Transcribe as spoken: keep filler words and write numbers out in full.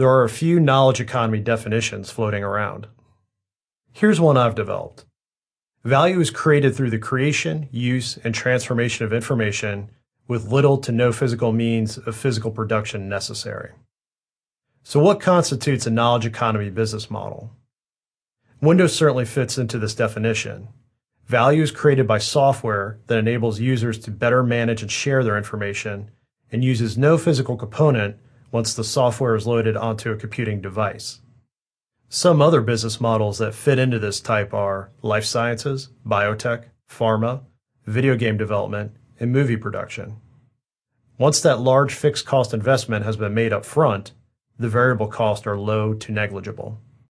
there are a few knowledge economy definitions floating around. Here's one I've developed. Value is created through the creation, use, and transformation of information with little to no physical means of physical production necessary. So what constitutes a knowledge economy business model? Windows certainly fits into this definition. Value is created by software that enables users to better manage and share their information and uses no physical component once the software is loaded onto a computing device. Some other business models that fit into this type are life sciences, biotech, pharma, video game development, and movie production. Once that large fixed cost investment has been made up front, the variable costs are low to negligible.